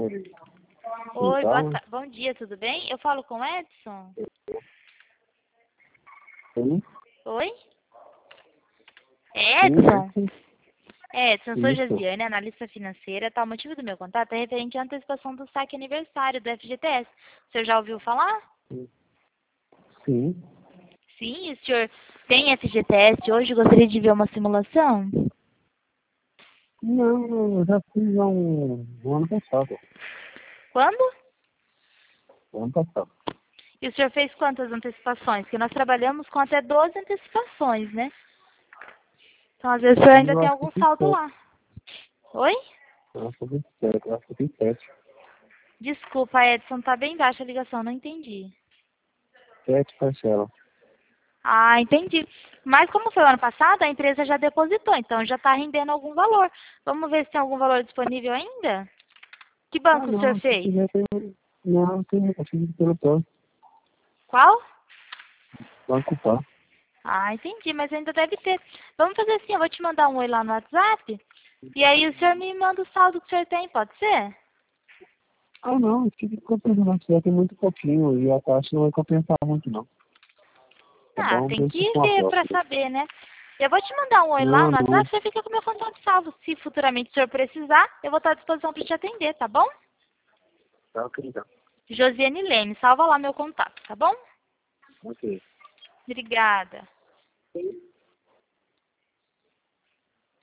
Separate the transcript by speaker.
Speaker 1: Oi,
Speaker 2: Então,
Speaker 1: bom dia, tudo bem? Eu falo com o Edson?
Speaker 2: sim,
Speaker 1: Oi? É Edson?
Speaker 2: sim,
Speaker 1: Edson, eu sou
Speaker 2: isso,
Speaker 1: Josiane, analista financeira. Tá, o motivo do meu contato é referente à antecipação do saque aniversário do FGTS. O senhor já ouviu falar?
Speaker 2: sim.
Speaker 1: Sim, o senhor tem FGTS hoje? Gostaria de ver uma simulação?
Speaker 2: Não, eu já fiz um ano passado.
Speaker 1: Quando?
Speaker 2: Um ano passado.
Speaker 1: E o senhor fez quantas antecipações? Porque nós trabalhamos com até 12 antecipações, né? Então, às vezes, o senhor ainda
Speaker 2: Eu
Speaker 1: tem
Speaker 2: acho que
Speaker 1: algum
Speaker 2: fiz
Speaker 1: saldo
Speaker 2: 7.
Speaker 1: lá. Oi?
Speaker 2: Eu acho que fiz 7. Eu acho que fiz 7.
Speaker 1: Desculpa, Edson, tá bem baixa a ligação, não entendi.
Speaker 2: 7 parcelas.
Speaker 1: Ah, entendi. Mas como foi o ano passado, a empresa já depositou, então já está rendendo algum valor. Vamos ver se tem algum valor disponível ainda? Que
Speaker 2: Ah,
Speaker 1: banco o senhor
Speaker 2: não, se
Speaker 1: fez?
Speaker 2: quiser tem. Não, tem. Eu fiz pelo
Speaker 1: Qual?
Speaker 2: Banco Pan.
Speaker 1: Ah, entendi, mas ainda deve ter. Vamos fazer assim, eu vou te mandar um oi lá no WhatsApp, e aí o senhor me manda o saldo que o senhor tem, pode ser?
Speaker 2: Ah, não, fica compensando. Já tem muito pouquinho e a taxa não vai compensar muito, não. Tá
Speaker 1: Ah,
Speaker 2: bom?
Speaker 1: tem
Speaker 2: Deixa
Speaker 1: que
Speaker 2: com a
Speaker 1: ver pra
Speaker 2: próxima.
Speaker 1: saber, né? Eu vou te mandar um oi lá
Speaker 2: Não,
Speaker 1: no
Speaker 2: não.
Speaker 1: WhatsApp, você fica com o meu contato salvo. Se futuramente o senhor precisar, eu vou estar à disposição para te atender, tá bom?
Speaker 2: Tá, ok, então.
Speaker 1: Josiane Leme, salva lá meu contato, tá bom?
Speaker 2: Ok.
Speaker 1: Obrigada.